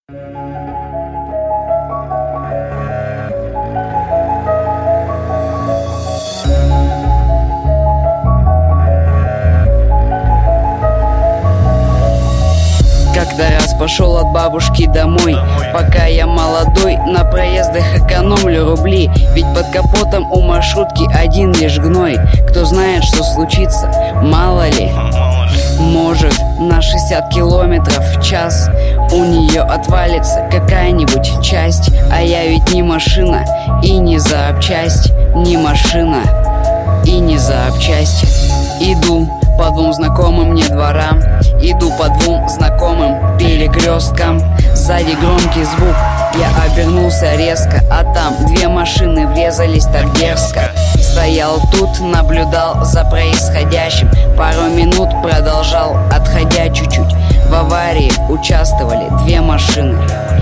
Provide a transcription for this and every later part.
Когда раз пошел от бабушки домой, пока я молодой, на проездах экономлю рубли. Ведь под капотом у маршрутки один лишь гной. Кто знает, что случится, мало ли. Может, на 60 километров в час у нее отвалится какая-нибудь часть. А я ведь не машина и не запчасть. Не машина и не запчасть. Иду по двум знакомым мне дворам, иду по двум знакомым перекресткам. Сзади громкий звук, я обернулся резко, а там две машины врезались так дерзко. Стоял тут, наблюдал за происходящим, пару минут продолжал, отходя чуть-чуть. В аварии участвовали две машины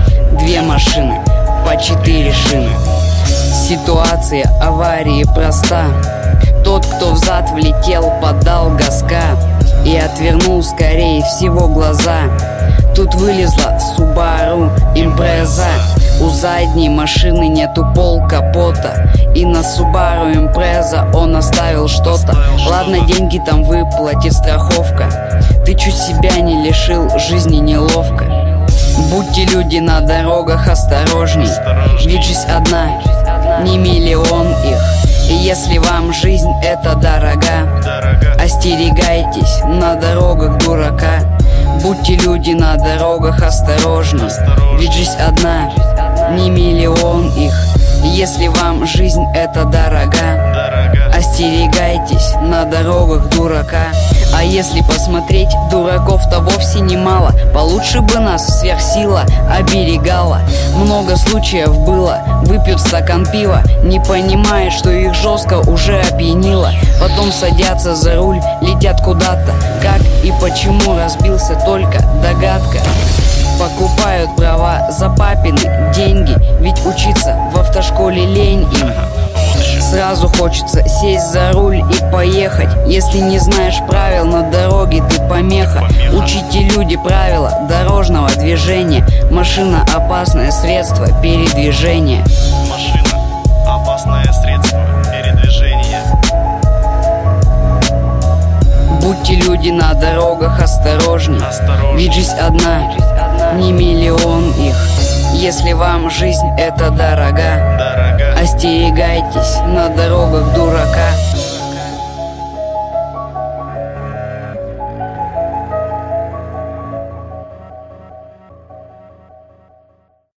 по 4 шины. Ситуация аварии проста. Тот, кто взад влетел, подал газка и отвернул, скорее всего, глаза. Тут вылезла Subaru Impreza. У задней машины нету пол капота, и на Subaru Impreza он оставил что-то. Ладно, деньги там выплатит страховка. Ты чуть себя не лишил, жизни неловко. Будьте, люди, на дорогах осторожней, ведь жизнь одна, не миллион их. И если вам жизнь эта дорога, остерегайтесь на дорогах дурака. Будьте, люди, на дорогах осторожны, ведь жизнь одна, не миллион их. И если вам жизнь эта дорога, остерегайтесь на дорогах дурака. А если посмотреть, дураков-то вовсе немало. Получше бы нас сверхсила оберегала. Много случаев было, выпьют стакан пива, не понимая, что их жестко уже опьянило. Потом садятся за руль, летят куда-то. Как и почему разбился, только догадка. Покупают права за папины деньги, ведь учиться в автошколе лень им. Сразу хочется сесть за руль и поехать. Если не знаешь правил на дороге, ты помеха. Учите, люди, правила дорожного движения. Машина — опасное средство передвижения. Машина — опасное средство передвижения. Будьте, люди, на дорогах осторожней, ведь жизнь одна, не миллион их. Если вам жизнь эта дорога, остерегайтесь на дорогах дурака.